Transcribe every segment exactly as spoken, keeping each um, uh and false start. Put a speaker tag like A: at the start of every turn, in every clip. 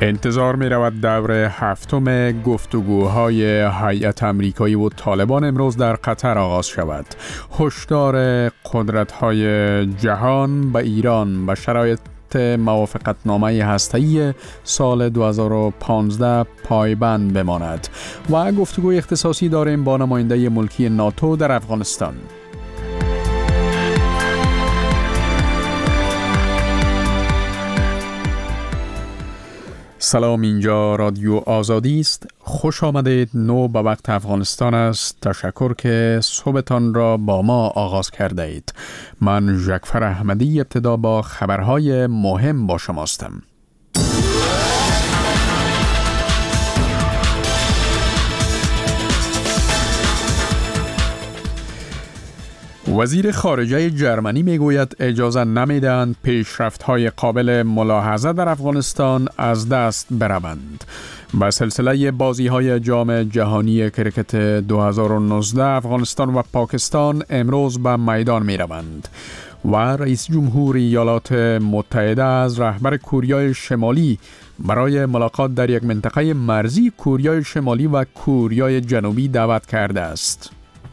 A: انتظار می رود دور هفتم گفتگوهای هیئت آمریکایی و طالبان امروز در قطر آغاز شود. هشدار قدرت‌های جهان به ایران به شرایط موافقتنامه هسته‌ای سال دو هزار و پانزده پایبند بماند و گفتگوی اختصاصی داریم با نماینده ملکی ناتو در افغانستان. سلام، اینجا رادیو آزادی است. خوش آمدید. نو به وقت افغانستان است. تشکر که صبحتان را با ما آغاز کرده اید. من ژکفر احمدی ابتدا با خبرهای مهم با شما هستم. وزیر خارجه جرمنی میگوید اجازه نمیدهند پیشرفت‌های قابل ملاحظه در افغانستان از دست بروند. به سلسله بازی‌های جام جهانی کرکت دو هزار و نوزده افغانستان و پاکستان امروز به میدان می‌روند و رئیس جمهور ایالات متحده از رهبر کوریای شمالی برای ملاقات در یک منطقه مرزی کوریای شمالی و کوریای جنوبی دعوت کرده است.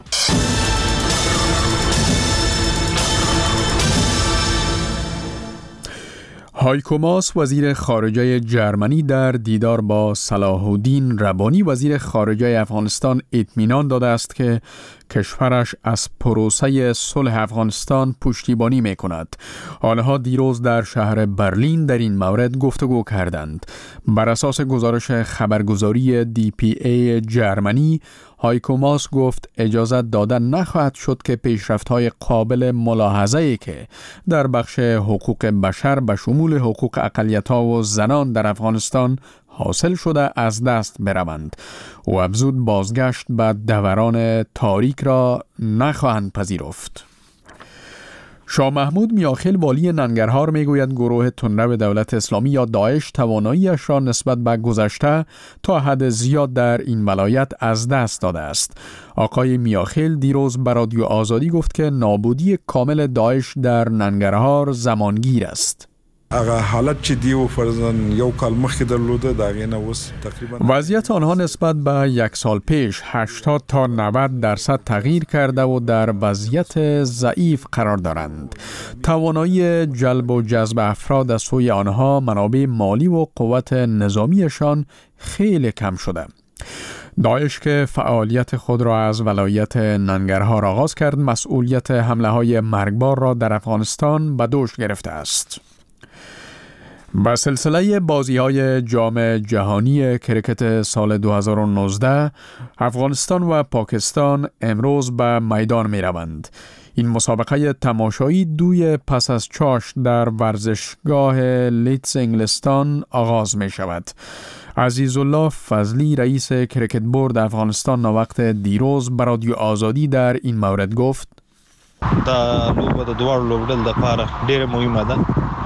A: هایکو ماس وزیر خارجه جرمنی در دیدار با صلاح الدین ربانی وزیر خارجه افغانستان اطمینان داده است که کشورش از پروسه صلح افغانستان پشتیبانی می کند. آنها دیروز در شهر برلین در این مورد گفتگو کردند. بر اساس گزارش خبرگزاری دی پی ای جرمنی، هایکو ماس گفت اجازه داده نخواهد شد که پیشرفت‌های قابل ملاحظه‌ای که در بخش حقوق بشر به شمول حقوق اقلیت‌ها و زنان در افغانستان حاصل شده از دست بروند و افزود بازگشت به دوران تاریک را نخواهند پذیرفت. شاه محمود میاخیل والی ننگرهار میگوید گروه تندرو دولت اسلامی یا داعش تواناییش را نسبت به گذشته تا حد زیاد در این ولایت از دست داده است. آقای میاخیل دیروز به رادیو آزادی گفت که نابودی کامل داعش در ننگرهار زمانگیر است.
B: هغه حالت چې دیو فرضاً یو کال مخکې درلوده دا غینه اوس تقریبا
A: وضعیت آنها نسبت به یک سال پیش هشتاد تا نود درصد تغییر کرده و در وضعیت ضعیف قرار دارند. توانایی جلب و جذب افراد از سوی آنها، منابع مالی و قوت نظامیشان خیلی کم شده. داعش که فعالیت خود را از ولایت ننگرهار آغاز کرد، مسئولیت حمله های مرگبار را در افغانستان به دوش گرفته است. با سلسله بازی‌های جام جهانی کرکت سال دو هزار و نوزده افغانستان و پاکستان امروز به میدان می‌روند. این مسابقه تماشایی دوی پس از چاشت در ورزشگاه لیدز انگلستان آغاز می شود. عزیزالله فضلی رئیس کرکت بورد افغانستان وقت دیروز به رادیو آزادی در این مورد گفت
C: دا لوبه د دوار لوبدل د پاره ډېر مهمه ده.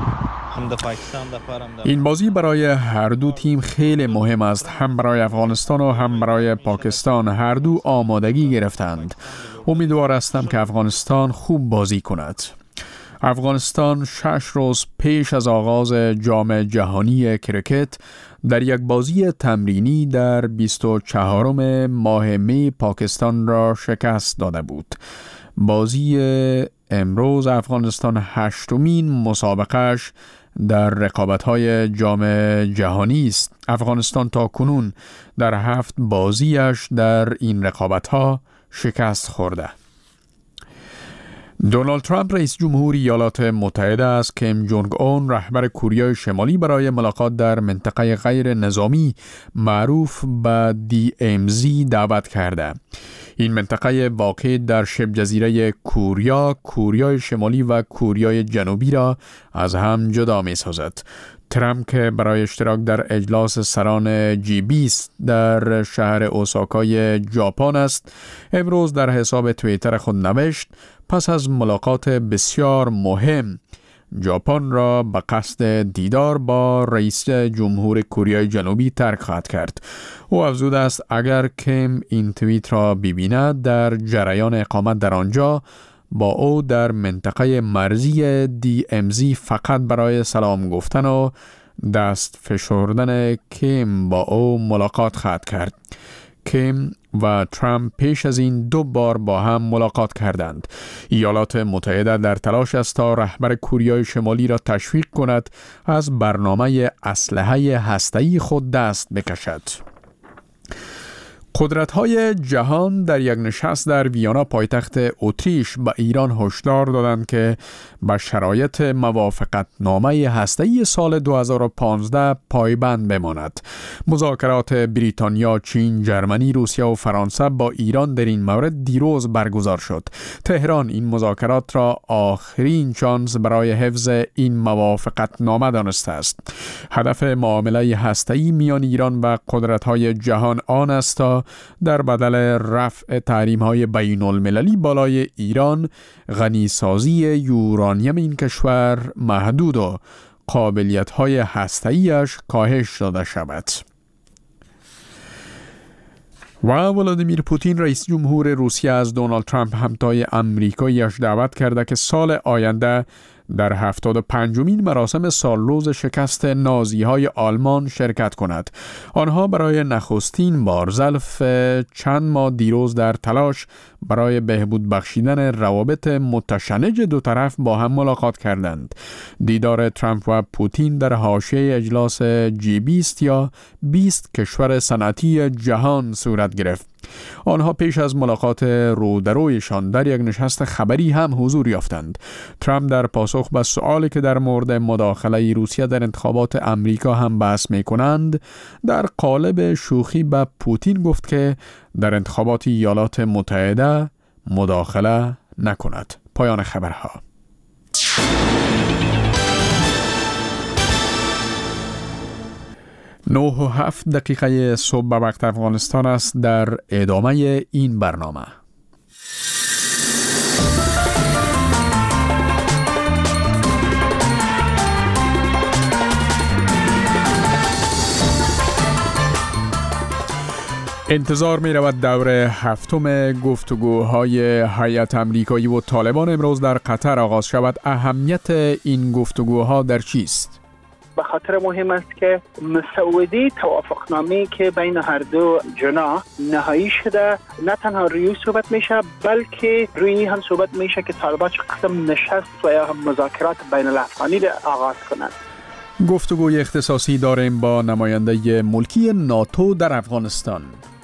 A: این بازی برای هر دو تیم خیلی مهم است، هم برای افغانستان و هم برای پاکستان. هر دو آمادگی گرفتند. امیدوار هستم که افغانستان خوب بازی کند. افغانستان شش روز پیش از آغاز جام جهانی کرکت در یک بازی تمرینی در بیست و چهارم ماه می پاکستان را شکست داده بود. بازی امروز افغانستان هشتمین مسابقهش در رقابت‌های جام جهانی است. افغانستان تا کنون در هفت بازیش در این رقابت‌ها شکست خورده. دونالد ترامپ رئیس جمهور ایالات متحده از کیم جونگ اون رهبر کوریای شمالی برای ملاقات در منطقه غیر نظامی معروف به دی ام زی دعوت کرده. این منطقه واقع در شبه جزیره کوریا، کوریای شمالی و کوریای جنوبی را از هم جدا می سازد. ترامپ که برای اشتراک در اجلاس سران جی بیست در شهر اوساکای ژاپن است، امروز در حساب توییتر خود نوشت پس از ملاقات بسیار مهم ژاپن را به قصد دیدار با رئیس جمهور کره جنوبی ترک خواهد کرد. او افزوده است اگر کیم این توییت را ببیند در جریان اقامت در آنجا با او در منطقه مرزی دی ام زی فقط برای سلام گفتن و دست فشردن کیم با او ملاقات خواهد کرد. کیم و ترامپ پیش از این دو بار با هم ملاقات کردند. ایالات متحده در تلاش است تا رهبر کوریای شمالی را تشویق کند از برنامه اسلحه هسته‌ای خود دست بکشد. قدرت‌های جهان در یک نشست در ویانا پایتخت اتریش به ایران هشدار دادند که به شرایط موافقتنامه هسته‌ای سال دو هزار و پانزده پایبند بماند. مذاکرات بریتانیا، چین، جرمنی، روسیه و فرانسه با ایران در این مورد دیروز برگزار شد. تهران این مذاکرات را آخرین شانس برای حفظ این موافقتنامه دانسته است. هدف معامله هسته‌ای میان ایران و قدرت‌های جهان آن است تا در بدل رفع تحریم‌های بین المللی بالای ایران، غنیسازی یورانیم این کشور محدود و قابلیت‌های هسته‌ایش کاهش داده شود. و ولادیمیر پوتین رئیس جمهور روسیه از دونالد ترامپ همتای امریکاییش دعوت کرده که سال آینده در هفتاد و پنجمین مراسم سالروز شکست نازی‌های آلمان شرکت کند. آنها برای نخستین بار ظرف چند ماه دیروز در تلاش برای بهبود بخشیدن روابط متشنج دو طرف با هم ملاقات کردند. دیدار ترامپ و پوتین در حاشیه اجلاس جی بیست یا بیست کشور صنعتی جهان صورت گرفت. آنها پیش از ملاقات رودرویشان در یک نشست خبری هم حضور یافتند. ترامپ در پاسخ به سؤالی که در مورد مداخله روسیه در انتخابات امریکا هم بحث می کنند، در قالب شوخی به پوتین گفت که در انتخابات ایالات متحده مداخله نکند. پایان خبرها. نه و هفت دقیقه صبح به وقت افغانستان است. در ادامه این برنامه انتظار می رود دور هفتم گفتگوهای هیئت امریکایی و طالبان امروز در قطر آغاز شود. اهمیت این گفتگوها در چیست؟
D: به خاطر مهم است که مسوده توافقنامه‌ای که بین هر دو جناح نهایی شده نه تنها روی صحبت میشه بلکه روی هم صحبت میشه که طالبان چه قسم نشست و یا مذاکرات بین الافغانی را آغاز کنند.
A: گفتگوی اختصاصی داریم با نماینده ملکی ناتو در افغانستان.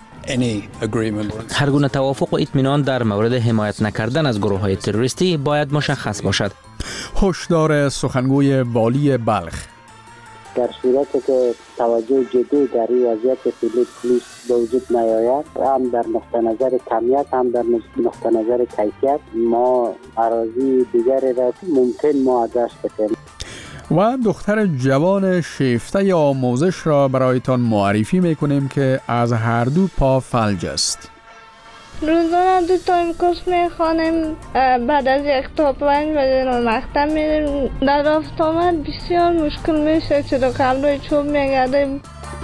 E: هر گونه توافق و اطمینان در مورد حمایت نکردن از گروه‌های تروریستی باید مشخص باشد.
A: هشدار سخنگوی والی بلخ:
F: در صورتی که توجه جدی در این وضعیت فعلی پلیس به وجود نیاید، هم در نقطه نظر کمیت هم در نقطه نظر کیفیت، ما اراضی دیگری را ممکن ما داشت بکنیم.
A: و دختر جوان شیفته آموزش را برایتان معرفی میکنیم که از هر دو پا فلج است.
G: روزانه دو تایم کورس میخوانیم، بعد از یک تا پنج بجه مکتب میریم. در رفت آمد بسیار مشکل میشه، چرا قبلای چوب میگردیم.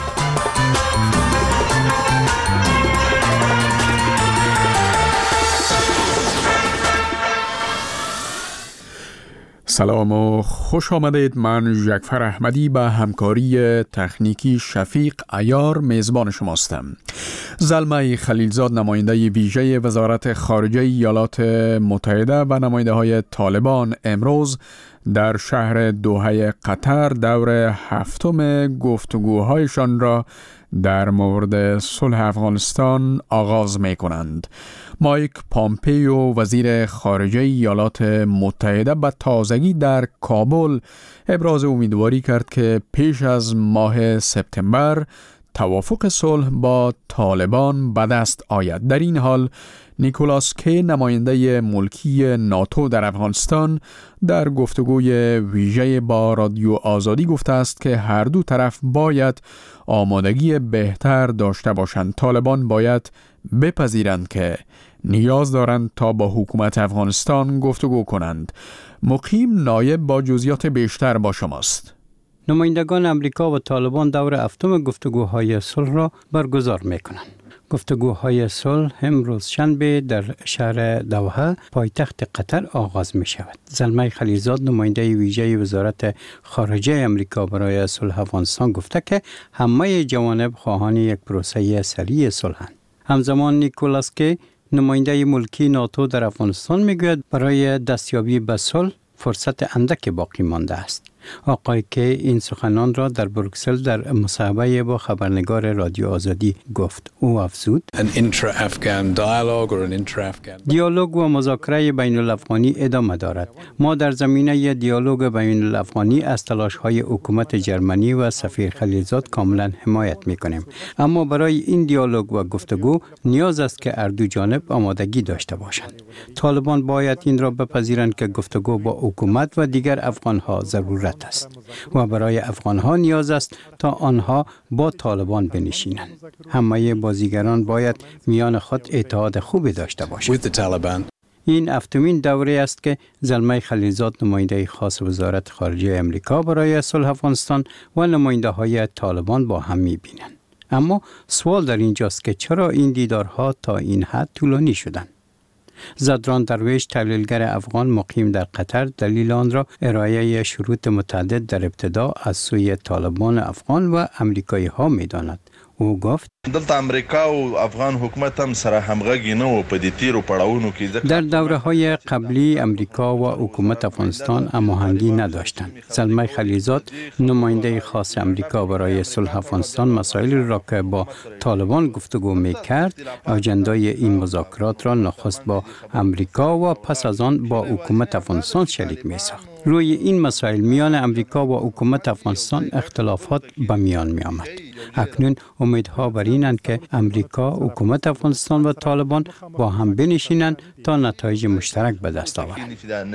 A: سلام و خوش آمدید. من ژکفر احمدی به همکاری تکنیکی شفیق عیار میزبان شماستم. زلمه خلیلزاد نماینده ویژه وزارت خارجه ایالات متحده و نماینده های طالبان امروز در شهر دوحه قطر دور هفتم گفتگوهایشان را در مورد صلح افغانستان آغاز می کنند. مایک پامپیو وزیر خارجه ایالات متحده به تازگی در کابل ابراز امیدواری کرد که پیش از ماه سپتامبر توافق صلح با طالبان به دست آید. در این حال نیکولاس کی نماینده ملکی ناتو در افغانستان در گفتگوی ویژه با رادیو آزادی گفته است که هر دو طرف باید آمادگی بهتر داشته باشند. طالبان باید بپذیرند که نیاز دارند تا با حکومت افغانستان گفتگو کنند. مقیم نایب با جزئیات بیشتر با شماست.
H: نمایندگان امریکا و طالبان دور هفتم گفتگوهای صلح را برگزار می‌کنند. گفتگوهای صلح امروز شنبه در شهر دوحه پایتخت قطر آغاز می شود. زلمه خلیلزاد نماینده ویژه وزارت خارجه امریکا برای صلح افغانستان گفته که همه جوانب خواهان یک پروسه سریع صلحند. همزمان نیکولاس کی نماینده ملکی ناتو در افغانستان میگوید برای دستیابی به صلح فرصت اندک باقی مانده است. آقای که این سخنان را در بروکسل در مصاحبه با خبرنگار رادیو آزادی گفت. او افزود دیالوگ و مذاکره بین الافغانی ادامه دارد. ما در زمینه دیالوگ بین الافغانی از تلاش‌های حکومت جرمنی و سفیر خلیلزاد کاملا حمایت می‌کنیم. اما برای این دیالوگ و گفتگو نیاز است که هر دو جانب آمادگی داشته باشند. طالبان باید این را بپذیرند که گفتگو با حکومت و دیگر افغان‌ها ضرورت است و برای افغان‌ها نیاز است تا آنها با طالبان بنشینند. همه بازیگران باید میان خود اتحاد خوبی داشته باشند. این هفتمین دوره است که زلمه خلیلزاد نماینده خاص وزارت خارجه امریکا برای صلح افغانستان و نماینده های طالبان با هم می‌بینند. اما سوال در اینجاست که چرا این دیدارها تا این حد طولانی شدند؟ زدران درویش تحلیلگر افغان مقیم در قطر دلیل آن را ارائه شروط متعدد در ابتدا از سوی طالبان افغان و امریکایی ها می داند. او گفت
I: دلته امریکا و افغان حکومت هم سره همغږی نه و په دې تیرو پړاوونو کې
H: در دوره های قبلی امریکا و حکومت افغانستان هماهنگی نداشتند. زلمه خلیلزاد نماینده خاص امریکا برای صلح افغانستان مسائل را که با طالبان گفتگو می‌کرد اجندای این مذاکرات را نخست با امریکا و پس از آن با حکومت افغانستان شریک می‌ساخت. روی این مسائل میان امریکا و حکومت افغانستان اختلافات به میان می آمد. اکنون امیدها بر اینند که امریکا، حکومت افغانستان و طالبان با هم بنشینند تا نتایج مشترک به دست آورند.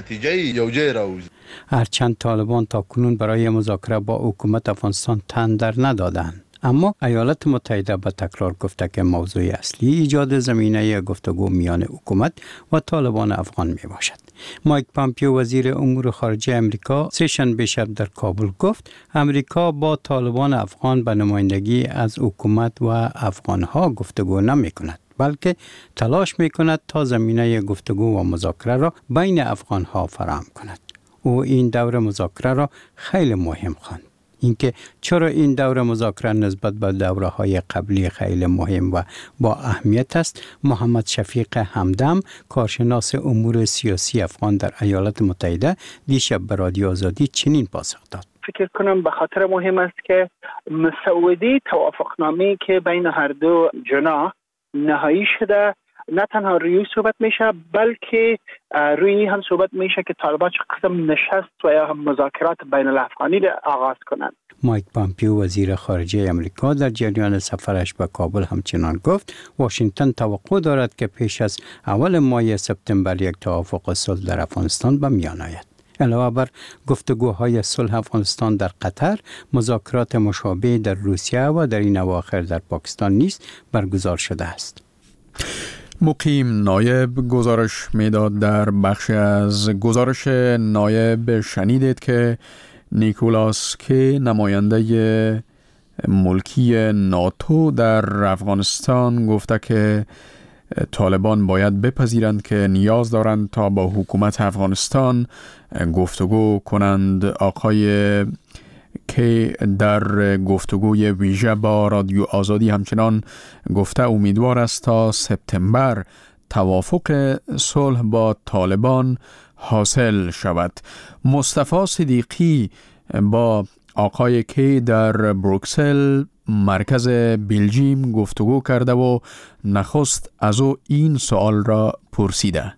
H: هرچند طالبان تا کنون برای مذاکره با حکومت افغانستان تن در ندادند، اما ایالات متحده به تکرار گفته که موضوع اصلی ایجاد زمینه گفتگو میان حکومت و طالبان افغان می باشد. مایک پامپیو وزیر امور خارجه امریکا سه‌شنبه شب در کابل گفت امریکا با طالبان افغان به نمایندگی از حکومت و افغانها گفتگو نمی کند، بلکه تلاش می کند تا زمینه گفتگو و مذاکره را بین افغانها فراهم کند. او این دور مذاکره را خیلی مهم خواند. اینکه چرا این دور مذاکره نسبت به دوره‌های قبلی خیلی مهم و با اهمیت است، محمد شفیق همدم کارشناس امور سیاسی افغان در ایالات متحده دیشب به رادیو آزادی چنین پاسخ داد.
D: فکر کنم به خاطر مهم است که مسوده توافقنامه‌ای که بین هر دو جناح نهایی شده نه تنها روی صحبت میشه بلکه روی هم صحبت میشه که طالبان چه قسم نشست و یا مذاکرات بین الافغانی را آغاز کنند.
H: مایک پامپیو وزیر خارجه امریکا در جریان سفرش به کابل همچنان گفت واشنگتن توقع دارد که پیش از اول ماه سپتامبر یک توافق صلح در افغانستان به میان آید. علاوه بر گفتگوهای صلح افغانستان در قطر، مذاکرات مشابه در روسیه و در این اواخر در پاکستان نیز برگزار شده است.
A: مقیم نایب گزارش میداد. در بخش از گزارش نایب شنیدید که نیکولاس کی نماینده ملکی ناتو در افغانستان گفته که طالبان باید بپذیرند که نیاز دارند تا با حکومت افغانستان گفتگو کنند. آقای که در گفتگوی ویژه با رادیو آزادی همچنان گفته امیدوار است تا سپتامبر توافق صلح با طالبان حاصل شود. مصطفی صدیقی با آقای کی در بروکسل مرکز بلژیم گفتگو کرده و نخست از او این سوال را پرسیده.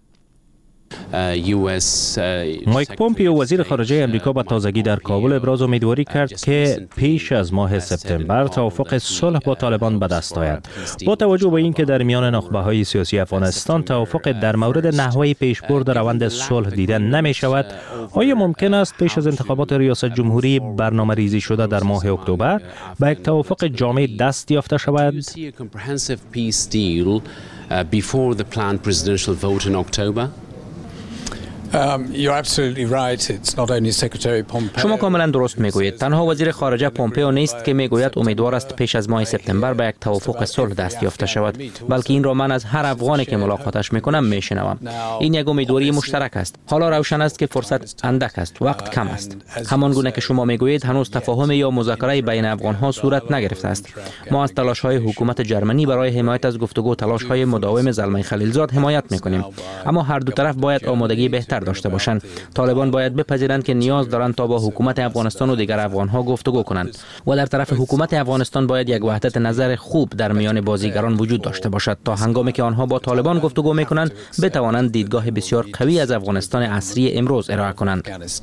E: مایک پومپیو وزیر خارجه امریکا با تازگی در کابل ابراز امیدواری کرد که پیش از ماه سپتامبر توافق صلح با طالبان به دست آید. با توجه به اینکه در میان نخبه‌های سیاسی افغانستان توافق در مورد نحوه پیشبرد روند صلح دیده نمی شود، آیا ممکن است پیش از انتخابات ریاست جمهوری برنامه ریزی شده در ماه اکتبر به یک توافق جامع دست یافته شود؟
J: شما کاملا درست میگویید. تنها وزیر خارجه پومپئو نیست که میگوید امیدوار است پیش از ماه سپتامبر به یک توافق صلح دست یافته شود، بلکه این را من از هر افغانی که ملاقاتش میکنم میشنوم. این یک امیدواری مشترک است. حالا روشن است که فرصت اندک است، وقت کم است. همان گونه که شما میگویید هنوز تفاهم یا مذاکره بین افغانها صورت نگرفته است. ما از تلاش‌های حکومت جرمنی برای حمایت از گفتگو تلاش‌های مداوم زلمه خلیلزاد حمایت میکنیم، اما هر دو طرف باید آمادگی بهتر داشته باشند. طالبان باید بپذیرند که نیاز دارند تا با حکومت افغانستان و دیگر افغانها گفتگو کنند و در طرف حکومت افغانستان باید یک وحدت نظر خوب در میان بازیگران وجود داشته باشد تا هنگامی که آنها با طالبان گفتگو میکنند بتوانند دیدگاه بسیار قوی از افغانستان عصری امروز ارائه کنند.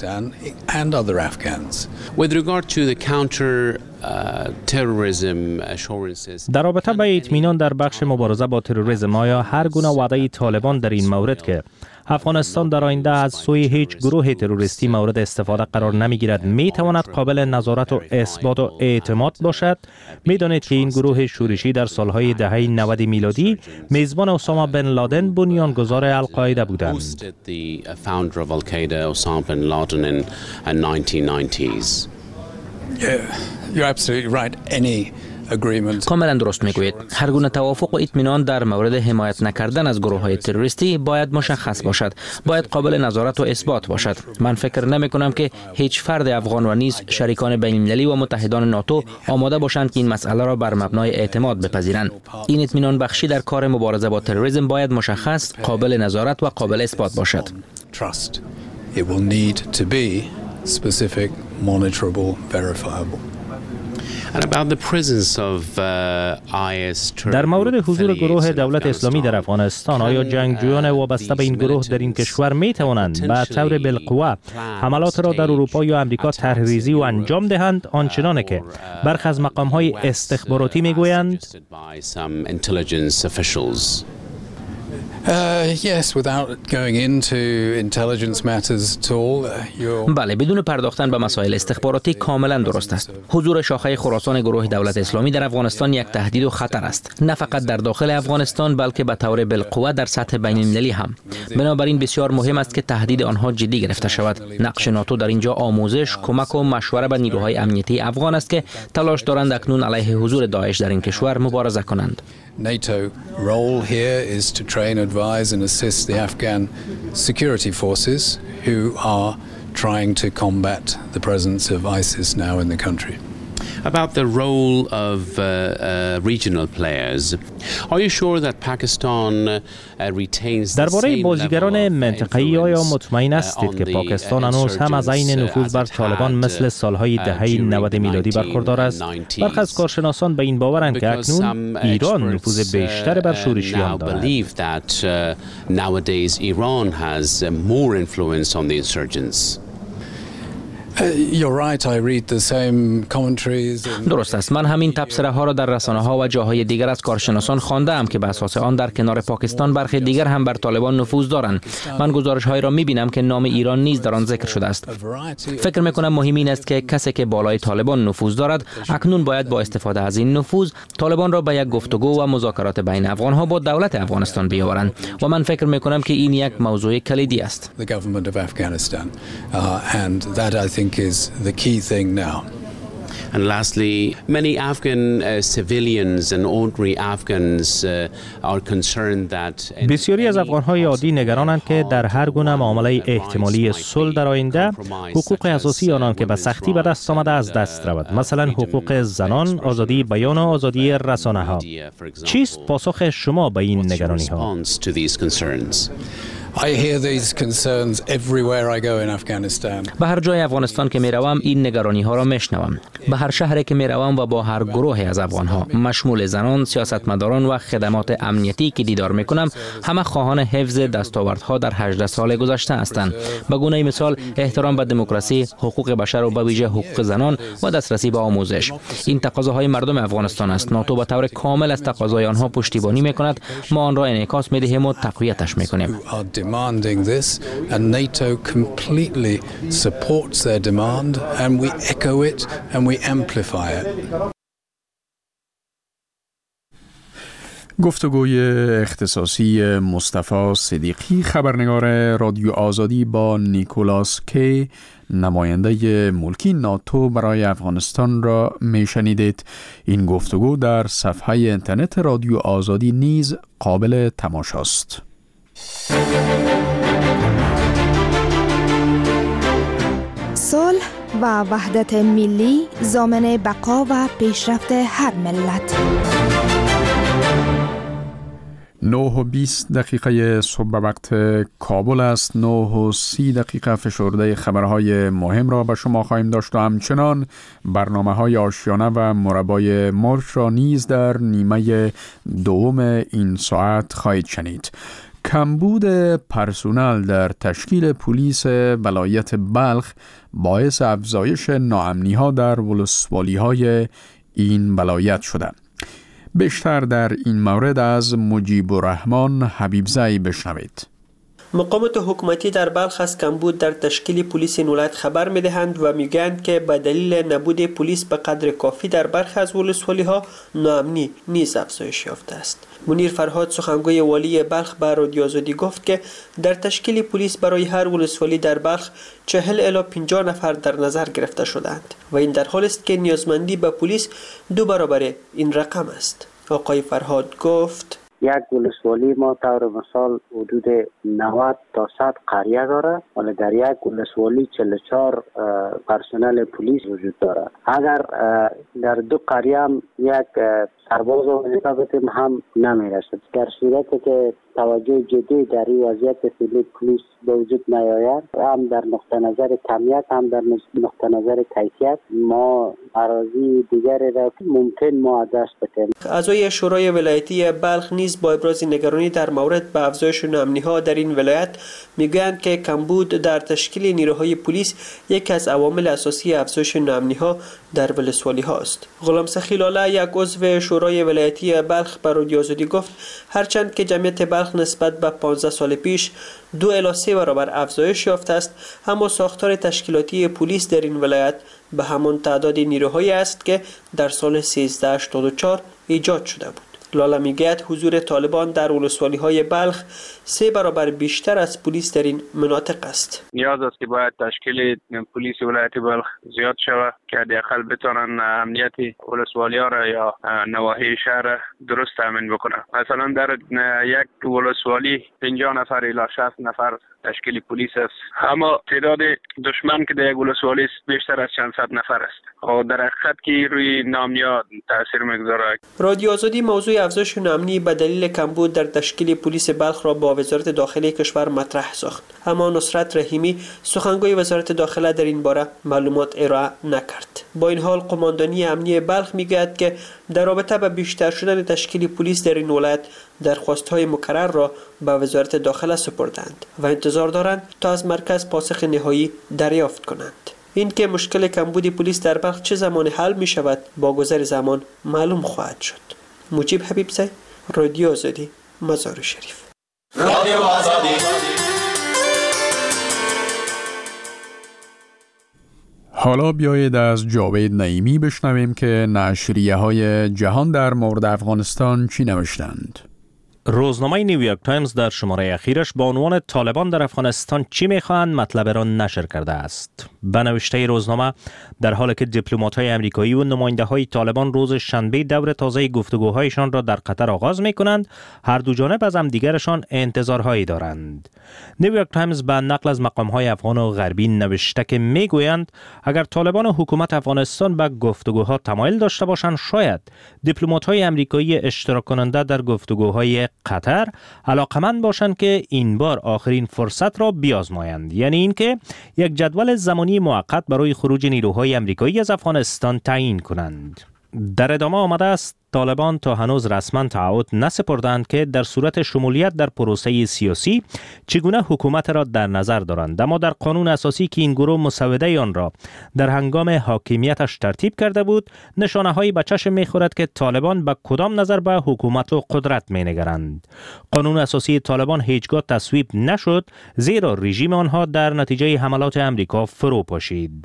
E: در رابطه با اطمینان در بخش مبارزه با تروریسم، آیا هر گونه وعده طالبان در این مورد که افغانستان در آینده از سوی هیچ گروه تروریستی مورد استفاده قرار نمیگیرد می تواند قابل نظارت و اثبات و اعتماد باشد؟ می دانید که این گروه شورشی در سالهای دهه نود میلادی میزبان اسامه بن لادن بنیانگذار القاعده بودند.
J: کاملا درست میگویید. هر گونه توافق و اطمینان در مورد حمایت نکردن از گروه های تروریستی باید مشخص باشد، باید قابل نظارت و اثبات باشد. من فکر نمی کنم که هیچ فرد افغان و نیز شریکان بین المللی و متحدان ناتو آماده باشند که این مسئله را بر مبنای اعتماد بپذیرند. این اطمینان بخشی در کار مبارزه با تروریسم باید مشخص، قابل نظارت و قابل اثبات باشد.
E: در مورد حضور گروه دولت اسلامی در افغانستان، آیا جنگجویان وابسته به این گروه در این کشور می توانند به طور بالقوه حملات را در اروپا یا امریکا طرحریزی و انجام دهند، آنچنانه که برخی از مقام‌های استخباراتی میگویند؟
J: بله، بدون پرداختن به مسائل استخباراتی کاملا درست است. حضور شاخه خراسان گروه دولت اسلامی در افغانستان یک تهدید و خطر است، نه فقط در داخل افغانستان بلکه به طور بالقوه در سطح بین المللی هم. بنابراین بسیار مهم است که تهدید آنها جدی گرفته شود. نقش ناتو در اینجا آموزش، کمک و مشوره به نیروهای امنیتی افغان است که تلاش دارند اکنون علیه حضور داعش در این کشور مبارزه کنند.
K: NATO role here is to train, advise and assist the Afghan security forces who are trying to combat the presence of ISIS now in the country.
L: About the role of uh, uh, regional players, are you sure that Pakistan uh, retains the
E: درباره
L: same
E: بازیگران منطقه‌ای آیا مطمئن هستید که پاکستان هنوز هم از عین نفوذ بر طالبان مثل سالهای دهه نود میلادی برخوردار است؟ برخی از کارشناسان به این باورند که اکنون ایران نفوذ بیشتر بر شورشیان دارد.
L: Nowadays Iran has more influence on the insurgents.
J: درست است. من همین تبصره ها را در رسانه ها و جاهای دیگر از کارشناسان خوانده ام که به اساس آن در کنار پاکستان برخی دیگر هم بر طالبان نفوذ دارند. من گزارش های را می بینم که نام ایران نیز در آن ذکر شده است. فکر می کنم مهم این است که کسی که بالای طالبان نفوذ دارد اکنون باید با استفاده از این نفوذ طالبان را به یک گفتگو و مذاکرات بین افغان ها با دولت افغانستان بیاورند و من فکر می کنم که این یک موضوع کلیدی است.
K: is the key thing now.
L: And lastly, many Afghan uh, civilians and ordinary Afghans uh, are concerned that
E: بسیاری از افغان‌های عادی نگرانند که در هر گونه معامله احتمالی صلح در آینده حقوق اساسی آنان که به سختی به دست آمده از دست رود، مثلا حقوق زنان، آزادی بیان و آزادی رسانه‌ها. چیست پاسخ شما به این نگرانی‌ها؟
K: I hear these concerns everywhere I go in Afghanistan.
J: به هر جای افغانستان که میروم این نگرانی ها را میشنوم. به هر شهری که میروم و با هر گروهی از افغان ها مشمول زنان، سیاستمداران و خدمات امنیتی که دیدار میکنم، همه خواهان حفظ دستاوردها در هجده سال گذشته هستند. به گونه مثال احترام به دموکراسی، حقوق بشر و به ویژه حقوق زنان و دسترسی به آموزش. این تقاضاهای مردم افغانستان است. ناتو به طور کامل از تقاضای آنها پشتیبانی میکند. ما آن را انعکاس میدهیم و تقویتش میکنیم.
K: demanding this and NATO completely supports their demand and we echo it and we amplify it.
A: گفتگوی اختصاصی مصطفی صدیقی خبرنگار رادیو آزادی با نیکولاس کی نماینده ملکی ناتو برای افغانستان را میشنیدید. این گفتگو در صفحه اینترنت رادیو آزادی نیز قابل تماشاست.
M: صلح و وحدت ملی ضامن بقا و پیشرفت هر ملت.
A: نه و بیست دقیقه صبح وقت کابل است. نه و سی دقیقه فشرده خبرهای مهم را به شما خواهیم داشت و همچنان برنامه های آشیانه و مربای مرچ را نیز در نیمه دوم این ساعت خواهید شنید. کمبود پرسونل در تشکیل پلیس ولایت بلخ باعث افزایش ناامنی ها در ولسوالی های این ولایت شده. بیشتر در این مورد از مجیب الرحمن حبیبزئی بشنوید.
N: مقامات حکومتی در بلخ از کمبود در تشکیل پلیس این ولایت خبر می‌دهند و میگویند که به دلیل نبود پلیس به قدر کافی در برخی از ولسوالی‌ها ناامنی نیز افزایش یافته است. منیر فرهاد سخنگوی والی بلخ به رادیو آزادی گفت که در تشکیل پلیس برای هر ولسوالی در بلخ چهل الی پنجاه نفر در نظر گرفته شدند و این در حالی است که نیازمندی به پلیس دو برابر این رقم است. آقای فرهاد گفت
F: یک ولسوالی ما طور مثال حدود نود تا صد قریه داره، ولی در یک ولسوالی چهل و چهار پرسنل پلیس وجود داره. اگر در دو قریه هم یک سرباز و نظارت هم نمیرسد. در صورتی که توجه جدی در این وضعیت فعلی پلیس به وجود نیاید، هم در نقطه نظر کمیت هم در نقطه نظر کیفیت، ما اراضی دیگری را ممکن ما دست بدیم.
N: اعضای شورای ولایتی بلخ نیز با ابراز نگرانی در مورد به افزایش ناامنی‌ها در این ولایت میگویند که کمبود در تشکیل نیروهای پلیس یکی از عوامل اساسی افزایش ناامنی‌ها در ولسوالی‌ها است. غلام سخی لاله، یک عضو شورای ولایتی بلخ، به رادیو آزادی گفت هرچند که جمعیت بلخ نسبت به پانزده سال پیش دو الی سه برابر افزایش یافته است، اما ساختار تشکیلاتی پلیس در این ولایت به همان تعداد نیروهایی است که در سال سیزده هشتاد و چهار ایجاد شده بود. لاله میگوید حضور طالبان در ولسوالی‌های بلخ سه برابر بیشتر از پلیس در این مناطق است.
O: نیاز است که باید تشکیل پلیس ولایت بلخ زیاد شود که حداقل بتوانند امنیت ولسوالی‌ها را یا نواحی شهر درست تامین بکنند. مثلا در یک ولسوالی پنجاه نفر الی شصت نفر تشکیل پلیس است، اما تعداد دشمن که در یک ولسوالی است بیشتر از چند صد نفر است و در حقیقت که روی ناامنی تاثیر میگذارد.
N: رادیو آزادی موضوع افزایش ناامنی به دلیل کمبود در تشکیل پلیس بلخ را با وزارت داخلی کشور مطرح ساخت، اما نصرت رحیمی سخنگوی وزارت داخله در این باره معلومات ارائه نکرد. با این حال قماندانی امنیه بلخ میگوید که در رابطه با بیشتر شدن تشکیل پلیس در این ولایت درخواست‌های مکرر را به وزارت داخله سپردند و انتظار دارند تا از مرکز پاسخ نهایی دریافت کنند. این که مشکل کمبود پلیس در بلخ چه زمان حل می شود با گذر زمان معلوم خواهد شد. مجیب حبیبزئی، رادیو آزادی، مزار شریف. رادیو آزادی.
A: حالا بیایید از جاوید نعیمی بشنویم که نشریه های جهان در مورد افغانستان چی نوشتند.
E: روزنامه نیویورک تایمز در شماره اخیرش با عنوان طالبان در افغانستان چی میخواهند مطلب را نشر کرده است. به نوشته روزنامه، در حالی که دیپلمات‌های آمریکایی و نماینده‌های طالبان روز شنبه دور تازه گفتگوهایشان را در قطر آغاز می‌کنند، هر دو جانب از همدیگرشان انتظارهایی دارند. نیویورک تایمز به نقل از مقام‌های افغان و غربی نوشته که میگویند اگر طالبان و حکومت افغانستان به گفتگوها تمایل داشته باشند، شاید دیپلمات‌های آمریکایی اشتراک کننده در گفتگوهای قطر علاقمند باشند که این بار آخرین فرصت را بیازمایند، یعنی اینکه یک جدول زمانی موقت برای خروج نیروهای آمریکایی از افغانستان تعیین کنند. در ادامه آمده است طالبان تا هنوز رسما تعهد نسپردند که در صورت شمولیت در پروسه سیاسی چگونه حکومت را در نظر دارند، اما در قانون اساسی که این گروه مسوده آن را در هنگام حاکمیتش ترتیب کرده بود، نشانه هایی به چشم می‌خورد که طالبان به کدام نظر به حکومت و قدرت می‌نگرند. قانون اساسی طالبان هیچگاه تصویب نشد، زیرا رژیم آنها در نتیجه حملات امریکا فرو پاشید.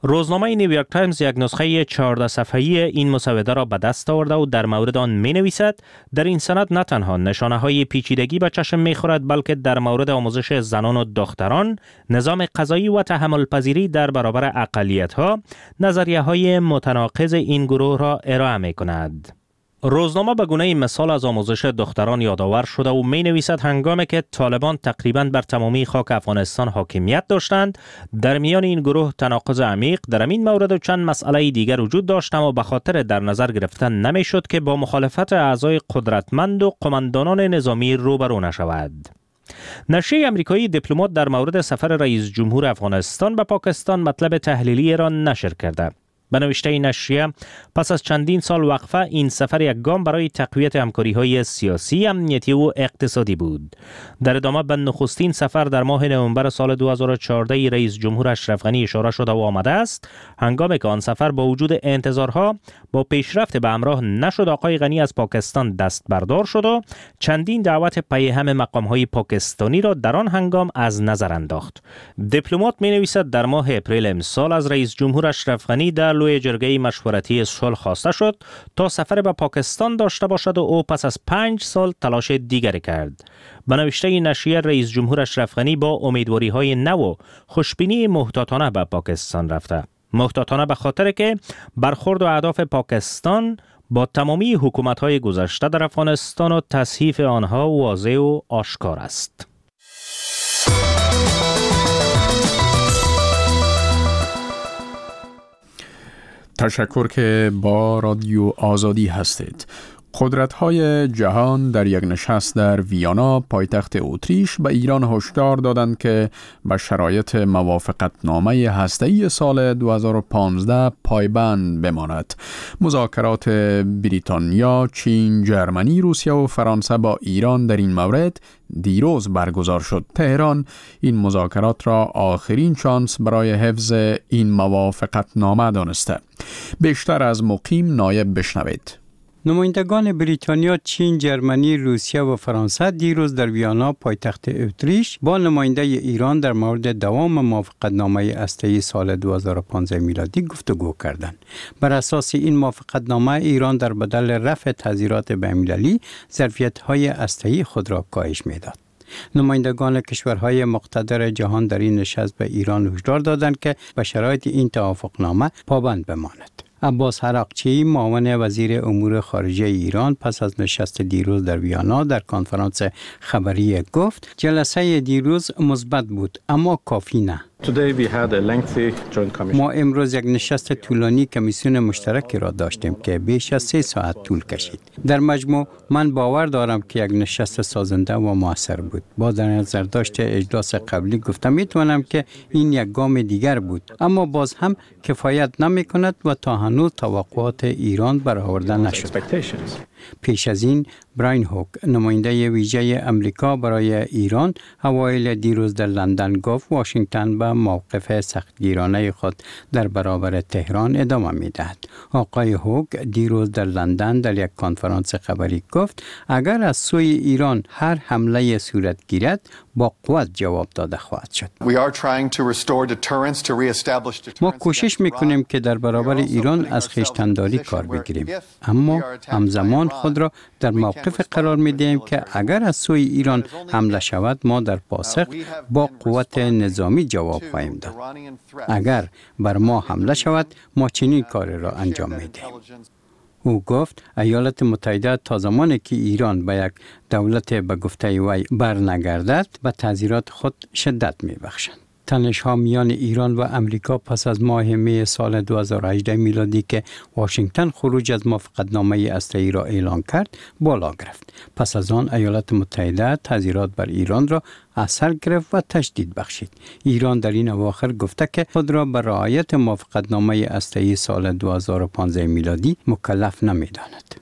E: روزنامه نیویورک تایمز یک نسخه چهارده صفحه‌ای این مسوده را به دست آورده و در مورد آن می‌نویسد در این سند نه تنها نشانه‌های پیچیدگی به چشم می‌خورد بلکه در مورد آموزش زنان و دختران، نظام قضایی و تحمل پذیری در برابر اقلیت‌ها، نظریه‌های متناقض این گروه را ارائه می‌کند. روزنامه به گونه مثال از آموزش دختران یادآور شده و می نویسد هنگامی که طالبان تقریباً بر تمامی خاک افغانستان حاکمیت داشتند، در میان این گروه تناقض عمیق در این مورد و چند مسئله دیگر وجود داشت، اما به خاطر در نظر گرفتن نمی شد که با مخالفت اعضای قدرتمند و قماندانان نظامی روبرو نشود. نشریه امریکایی دیپلمات در مورد سفر رئیس جمهور افغانستان به پاکستان مطلب تحلیلی را نشر کرده. به نوشته نشریه، پس از چندین سال وقفه این سفر یک گام برای تقویت همکاری‌های سیاسی، امنیتی و اقتصادی بود. در ادامه به نخستین سفر در ماه نوامبر سال دو هزار و چهارده رئیس جمهور اشرف غنی اشاره شده و آمده است. هنگامی که آن سفر با وجود انتظارها با پیشرفت به همراه نشد، آقای غنی از پاکستان دست بردار شد و چندین دعوت پی هم مقام‌های پاکستانی را در آن هنگام از نظر انداخت. دیپلمات می‌نویسد در ماه اپریل امسال از رئیس جمهور اشرف غنی در لوی جرگه مشورتی صلح خواسته شد تا سفر به پاکستان داشته باشد و او پس از پنج سال تلاش دیگری کرد. به نوشته نشریه، رئیس جمهور اشرف غنی با امیدواری‌های نو و خوشبینی محتاطانه به پاکستان رفته. محتاطانه به خاطر که برخورد و اهداف پاکستان با تمامی حکومت‌های گذشته در افغانستان و تصحیف آنها واضح و آشکار است.
A: تشکر که با رادیو آزادی هستید. قدرت‌های جهان در یک نشست در ویانا پایتخت اتریش به ایران هشدار دادند که به شرایط موافقتنامه هسته‌ای سال دو هزار و پانزده پایبند بماند. مذاکرات بریتانیا، چین، جرمنی، روسیه و فرانسه با ایران در این مورد دیروز برگزار شد. تهران این مذاکرات را آخرین شانس برای حفظ این موافقتنامه دانسته. بیشتر از مقیم نایب بشنوید.
H: نمایندگان بریتانیا، چین، جرمنی، روسیه و فرانسه دیروز در ویانا پایتخت اتریش با نماینده ایران در مورد دوام موافقتنامه هسته‌ای سال دو هزار و پانزده میلادی گفتگو کردند. بر اساس این موافقتنامه ایران در بدل رفع تحذیرات بین‌المللی ظرفیت‌های هسته‌ای خود را کاهش می‌داد. نمایندگان کشورهای مقتدر جهان در این نشست به ایران هشدار دادند که به شرایط این توافقنامه پابند بماند. عباس عراقچی، معاون وزیر امور خارجه ایران، پس از نشست دیروز در ویانا در کنفرانس خبری گفت جلسه دیروز مثبت بود اما کافی نه. ما امروز یک نشست طولانی کمیسیون مشترکی را داشتیم که بیش از سه ساعت طول کشید. در مجموع من باور دارم که یک نشست سازنده و موثر بود. با در نظر داشت اجلاس قبلی گفتم میتونم که این یک گام دیگر بود، اما باز هم کفایت نمی کند و تا هنوز توقعات ایران برآورده نشد. پیش از این براین هوک، نماینده ویژه امریکا برای ایران، اوایل دیروز در لندن گفت واشنگتن به موقف سختگیرانه خود در برابر تهران ادامه می‌دهد. آقای هوک دیروز در لندن در یک کنفرانس خبری گفت اگر از سوی ایران هر حمله صورت گیرد با قوت جواب داده خواهد شد. ما کوشش می‌کنیم که در برابر ایران از خویشتن‌داری کار بگیریم، اما همزمان خود را در موقف قرار می‌دهیم که اگر از سوی ایران حمله شود ما در پاسخ با قوت نظامی جواب خواهیم داد. اگر بر ما حمله شود ما چنین کار را انجام می‌دهیم. او گفت ایالات متحده تا زمانی که ایران به یک دولت به گفته وی برنگردد به تحذیرات خود شدت می‌بخشند. تنش‌ها میان ایران و امریکا پس از ماه می سال دو هزار و هجده میلادی که واشنگتن خروج از موافقتنامه هسته‌ای را اعلان کرد بالا گرفت. پس از آن ایالات متحده تحذیرات بر ایران را اثر گرفت و تشدید بخشید. ایران در این اواخر گفته که خود را به رعایت موافقتنامه هسته‌ای سال دو هزار و پانزده میلادی مکلف نمی‌داند.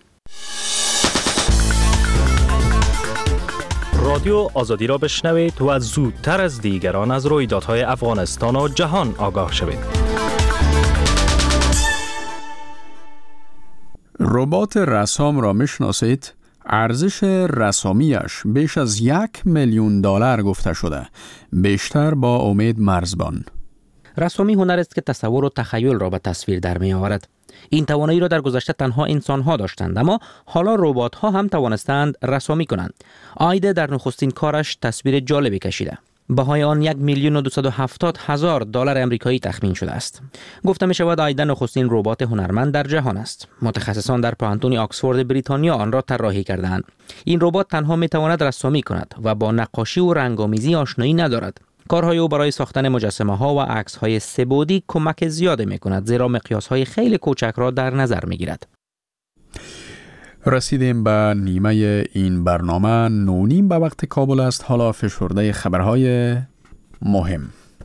E: رادیو آزادی را بشنوید و زودتر از دیگران از رویدادهای افغانستان و جهان آگاه شوید.
A: ربات رسام را میشناسید؟ ارزش رسامیش بیش از یک میلیون دلار گفته شده. بیشتر با امید مرزبان.
J: رسامی هنر است که تصور و تخیل را به تصویر در می آورد. این توانایی را در گذشته تنها انسان‌ها داشتند، اما حالا ربات‌ها هم توانستند رسامی کنند. آیده در نخستین کارش تصویر جالبی کشیده. بهای آن یک میلیون و دویست و هفتاد هزار دلار آمریکایی تخمین شده است. گفته می شود آیده نخستین ربات هنرمند در جهان است. متخصصان در پانتون آکسفورد بریتانیا آن را طراحی کردند. این ربات تنها می تواند رسامی کند و با نقاشی و رنگامیزی آشنایی ندارد. کارهای او برای ساختن مجسمه ها و عکس های سه‌بعدی کمک زیاده می کند، زیرا مقیاس های خیلی کوچک را در نظر می گیرد.
A: رسیدیم به نیمه این برنامه. نونیم به وقت کابل است. حالا فشرده خبرهای مهم.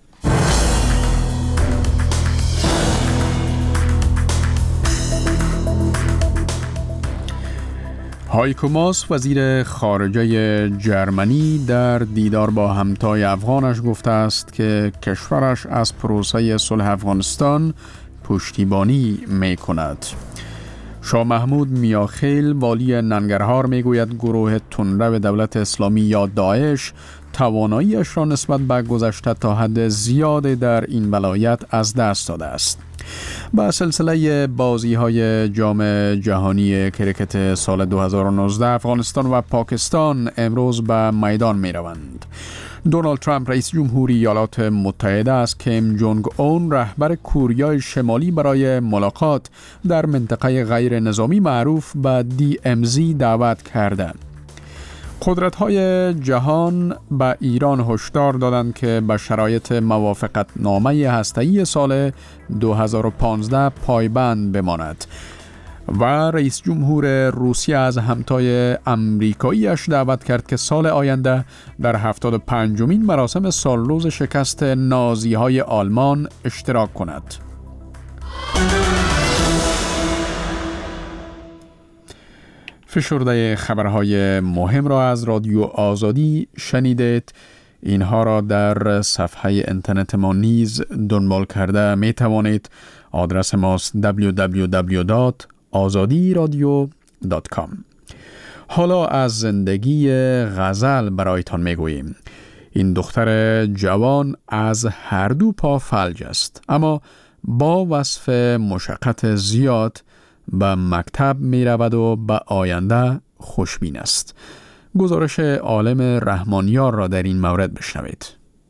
A: هایکو ماس وزیر خارجه جرمنی در دیدار با همتای افغانش گفته است که کشورش از پروسه صلح افغانستان پشتیبانی می کند. شاه محمود میاخیل والی ننگرهار می گوید گروه تندرو دولت اسلامی یا داعش تواناییش را نسبت به گذشته تا حد زیادی در این ولایت از دست داده است. با سلسله بازی های جام جهانی کرکت سال دو هزار و نوزده افغانستان و پاکستان امروز به میدان می روند. دونالد ترامپ رئیس جمهوری ایالات متحده از کیم جونگ اون رهبر کوریای شمالی برای ملاقات در منطقه غیر نظامی معروف به دی ام زی دعوت کرده. قدرت‌های جهان به ایران هشدار دادند که به شرایط موافقت نامه هسته‌ای سال دو هزار و پانزده پایبند بماند و رئیس جمهور روسیه از همتای امریکاییش دعوت کرد که سال آینده در هفتاد و پنجمین مراسم سالروز شکست نازی‌های آلمان اشتراک کند. فشرده خبرهای مهم را از رادیو آزادی شنیدید. اینها را در صفحه اینترنت ما نیز دنبال کرده می توانید. آدرس ماست دبلیو دبلیو دبلیو دات آزادی رادیو دات کام. حالا از زندگی غزل برایتان می گوییم. این دختر جوان از هر دو پا فلج است، اما با وصف مشقت زیاد به مکتب می رود و به آینده خوشبین است. گزارش عالم رحمانیار را در این مورد بشنوید.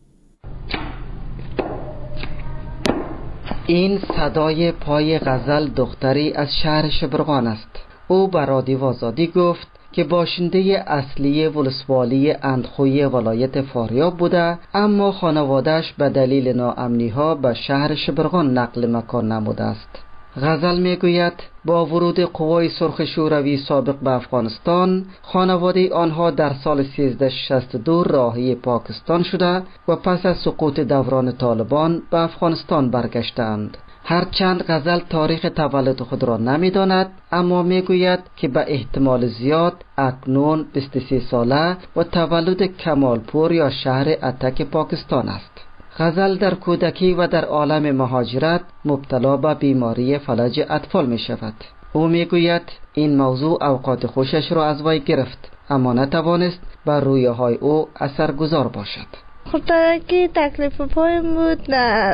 P: این صدای پای غزل دختری از شهر شبرغان است. او به رادیو آزادی گفت که باشنده اصلی ولسوالی اندخوی ولایت فاریاب بوده، اما خانواده‌اش به دلیل ناامنی‌ها به شهر شبرغان نقل مکان نموده است. غزل میگوید با ورود قوای سرخ شوروی سابق به افغانستان، خانواده آنها در سال سیزده شصت و دو راهی پاکستان شده و پس از سقوط دوران طالبان به افغانستان برگشتند. هرچند غزل تاریخ تولد خود را نمی‌داند، اما میگوید که به احتمال زیاد اکنون بیست و سه ساله و تولد کمالپور یا شهر اتک پاکستان است. غزل در کودکی و در عالم مهاجرت مبتلا به بیماری فلج اطفال می شود. او می گوید این موضوع اوقات خوشش را از وی گرفت، اما نتوانست بر رویه های او اثرگذار باشد.
G: خب ترکی تکلیف پایم بود،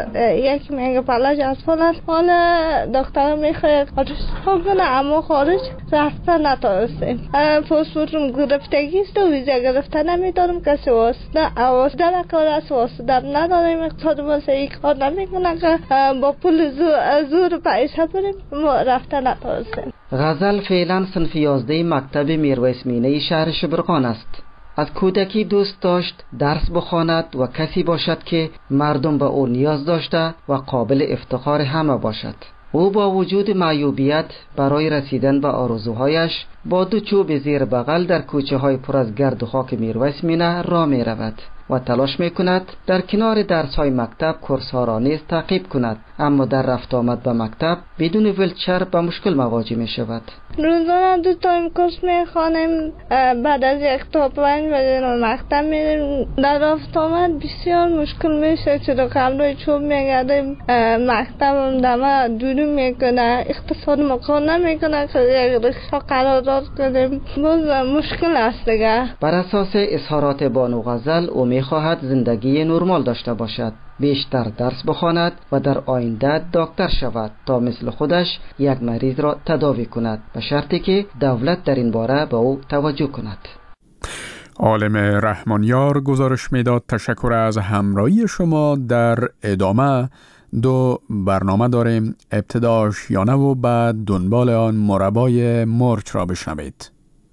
G: یکی میگه فلج اطفال است، حالا دکتر میخواد خارج کنه اما خارج رفتن نتونستیم. پاسپورتم گرفتگی است و ویزا گرفتن نمیدارم، کسی واسطه واسطه نکار است، واسطه نداریم، اقتصاد واسه یک کار نمیکنه که با پول زور, زور پیسه بریم ما رفتن نتونستیم.
P: غزل فعلا صنف یازده مکتب میرویس مینه شهر شبرغان است. از کودکی دوست داشت درس بخواند و کسی باشد که مردم به او نیاز داشته و قابل افتخار همه باشد. او با وجود معیوبیت برای رسیدن به آرزوهایش با دو چوب زیر بغل در کوچه های پر از گرد و خاک میرویس مینه راه می رود و تلاش می کند در کنار درس های مکتب کورس ها را نیز تعقیب کند، اما در رفت آمد به مکتب بدون ویلچر به مشکل مواجه می شود.
G: روزانه دو تایم کورس می خوانم، بعد از یک تا پنج بجه مکتب میریم. در رفت آمد بسیار مشکل میشه، چرا قبل چوب میگردیم مکتبم دمه دورو میکنه، اقتصاد مکان نمیکنه که یک رکشا قرارداد کنیم، باز مشکل است دیگه.
P: بر اساس اظهارات بانو غزل او میخواهد زندگی نرمال داشته باشد، بیشتر درس بخواند و در آینده دکتر شود تا مثل خودش یک مریض را تداوی کند، به شرطی که دولت در این باره به او توجه کند.
A: عالم رحمانیار گزارش میداد. تشکر از همراهی شما. در ادامه دو برنامه داریم، ابتدا آشیانه و بعد دنبال آن مربای مرچ را بشنوید.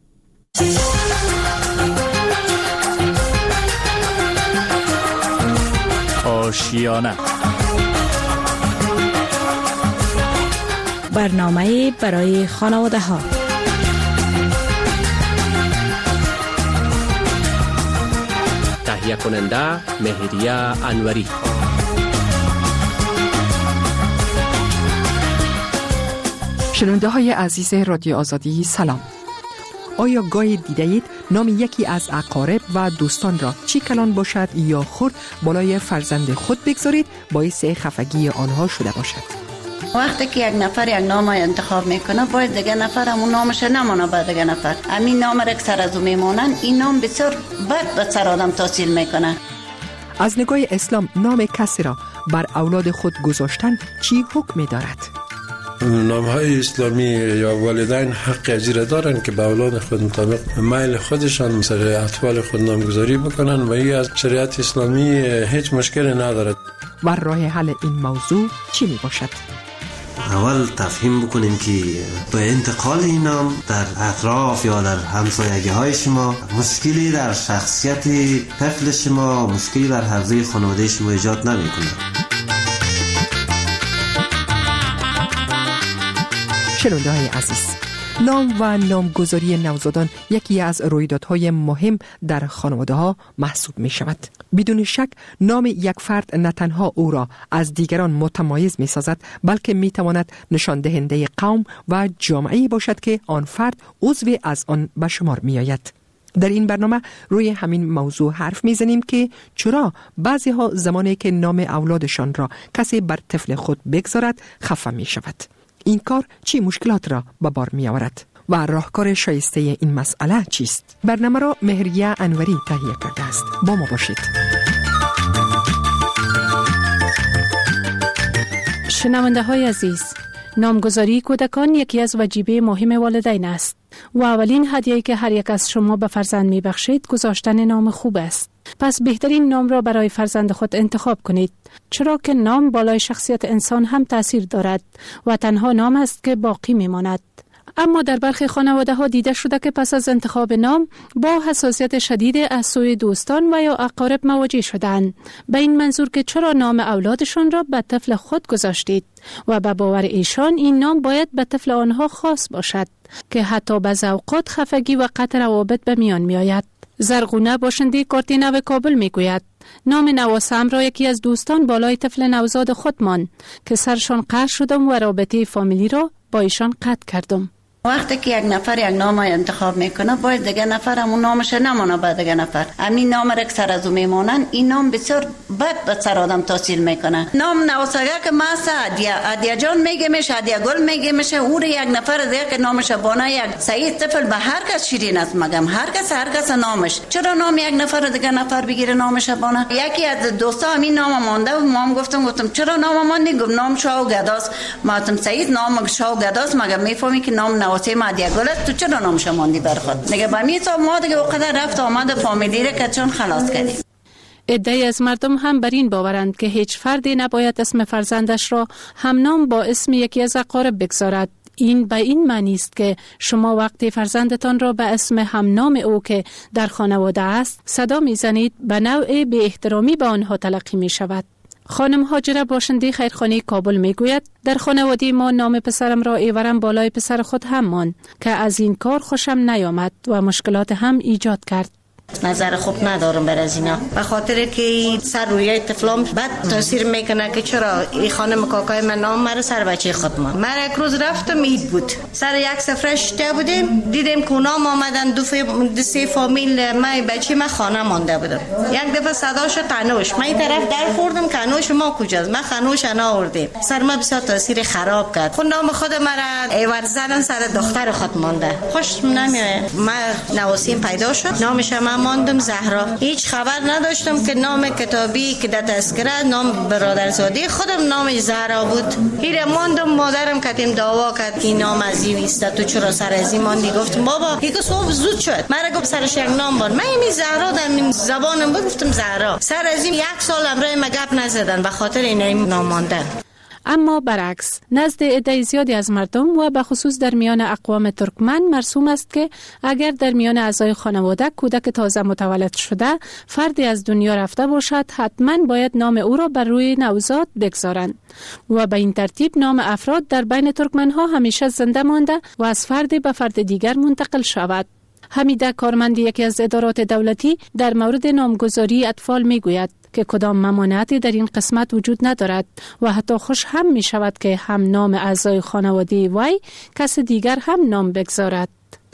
Q: آشیانه،
R: برنامه برای خانواده ها.
Q: تهیه کننده مهریه انوری.
S: شنونده های عزیز رادیو آزادی سلام. آیا گاهی دیدید نام یکی از اقارب و دوستان را چی کلان باشد یا خرد بالای فرزند خود بگذارید باعث خفگی آنها شده باشد؟
T: وقتی که یک نفر یک نام انتخاب میکنه باید دیگه نفر همون نامش نمانه به دیگه نفر. همین نام را اکثر از او میمونن، این نام بسیار بد به سر آدم تاثیر میکنه.
S: از نگاه اسلام نام کسی را بر اولاد خود گذاشتن چی حکم دارد؟
U: نام‌های اسلامی یا والدین حق اجرا دارن که به اولاد خود مطابق میل خودشان مثل اطفال خود نامگذاری بکنن و این از شریعت اسلامی هیچ مشکلی ندارد.
S: و راه حل این موضوع چی می باشد؟
V: اول تفهیم بکنیم که به انتقال این نام در اطراف یا در همسایگی های شما مشکلی در شخصیت طفل شما، مشکلی در حوزه خانواده شما ایجاد نمی کنه.
S: شنونده های عزیز، نام و نامگذاری نوزادان یکی از رویدادهای مهم در خانواده ها محسوب می شود. بدون شک نام یک فرد نه تنها او را از دیگران متمایز می سازد، بلکه می تواند نشان دهنده قوم و جامعه‌ای باشد که آن فرد عضوی از آن به شمار می آید. در این برنامه روی همین موضوع حرف می زنیم که چرا بعضی ها زمانی که نام اولادشان را کسی بر طفل خود بگذارد خفه می شود. این کار چی مشکلات را به بار می آورد و راهکار شایسته این مسئله چیست؟ برنامه را مهریه انوری تهیه کرده است. با ما باشید.
W: شنونده های عزیز، نامگذاری کودکان یکی از وجیبه مهم والدین است و اولین هدیه‌ای که هر یک از شما به فرزند می بخشید گذاشتن نام خوب است. پس بهترین نام را برای فرزند خود انتخاب کنید، چرا که نام بالای شخصیت انسان هم تأثیر دارد و تنها نام است که باقی می ماند. اما در برخی خانواده ها دیده شده که پس از انتخاب نام با حساسیت شدید از سوی دوستان و یا اقارب مواجه شدند، به این منظور که چرا نام اولادشان را به طفل خود گذاشتید و به باور ایشان این نام باید به طفل آنها خاص باشد که حتی بعضی اوقات خفگی و قطع روابط به میان می آید. زرغونه باشنده کارتینو کابل می گوید نام نواسم را یکی از دوستان بالای طفل نوزاد خود ماند که سرشان قطع شدم و رابطه فامیلی را با ایشان قطع کردم.
T: وقتی که یک نفر یک نام انتخاب میکنه باید دیگه نفر همون نامش نمانه به دیگه نفر. همین نام را اکثر از او میمونن، این نام بسیار بد به سر آدم تاثیر میکنه. نام نواسگه که مثلا عدیه عدیه جان میگه میشه، عدیه گل میگه میشه، او یک نفر دیگه که نامش بانه یک سعید طفل به هر کس شیرین است مگم هر کس هر کس نامش. چرا نام یک نفر دیگه نفر بگیره نامش بانه؟ یکی از دوستا همین نام مونده و ما هم گفتم گفتم چرا نام ماندی؟ گفت نام شاه گداست. ما گفتم سعید نام شاه گداست مگم میفهمی که نام واسه ما دیگه گلت تو چرا نامش ماندی بر خود؟ دیگه با می تو ما دیگه وقت رفت آمد فامیلی را که چون خلاص کردیم.
W: عده‌ای از مردم هم بر این باورند که هیچ فردی نباید اسم فرزندش را همنام با اسم یکی از اقارب بگذارد. این به این معنی است که شما وقتی فرزندتان را به اسم همنام او که در خانواده است صدا میزنید، به نوع بی احترامی به آنها تلقی می شود. خانم هاجره باشنده خیرخانه کابل میگوید در خانواده ما نام پسرم را ایورم بالای پسر خود هم ماند که از این کار خوشم نیامد و مشکلات هم ایجاد کرد.
X: نظر خوب ندارم بر از اینا، به خاطر که سر روی طفلام بد تاثیر میکنه که چرا این خانم کاکای من نام مرا سر بچه خود ما. من یک روز رفتم عید بود، سر یک سفره شده بودیم، دیدیم که نام آمدن دو, دو سه فامیل من بچه من خانه مانده بودم. یک دفعه صداش تنوش، من این طرف در خوردم که انوش ما کجاست؟ من خنوش انا آوردیم. سر ما بسیار تاثیر خراب کرد. خود نام خود مرا ایور زدن سر دختر خود مانده. خوش نمیاد. من نواسیم پیدا شد، نامش من ماندم زهرا. هیچ خبر نداشتم که نام کتابی که در تذکره نام برادرزاده خودم نام زهرا بود. هیر ماندم، مادرم کتیم دعوا کرد که نام از این است، تو چرا سر از این ماندی؟ گفتم بابا یک صبح زود شد، مرا گفت سرش یک نام بار، من این زهرا در من زبانم گفتم زهرا. سر از این یک سال امرای ما گپ نزدن به خاطر این نام ماندن.
W: اما برعکس نزد عده زیادی از مردم و به خصوص در میان اقوام ترکمن مرسوم است که اگر در میان اعضای خانواده کودک تازه متولد شده فردی از دنیا رفته باشد، حتما باید نام او را بر روی نوزاد بگذارند و به این ترتیب نام افراد در بین ترکمن ها همیشه زنده مانده و از فرد به فرد دیگر منتقل شود. حمیده کارمند یکی از ادارات دولتی در مورد نامگذاری اطفال می گوید که کدام ممانعتی در این قسمت وجود ندارد و حتی خوش هم می شود که هم نام اعضای خانواده وی کس دیگر هم نام بگذارد.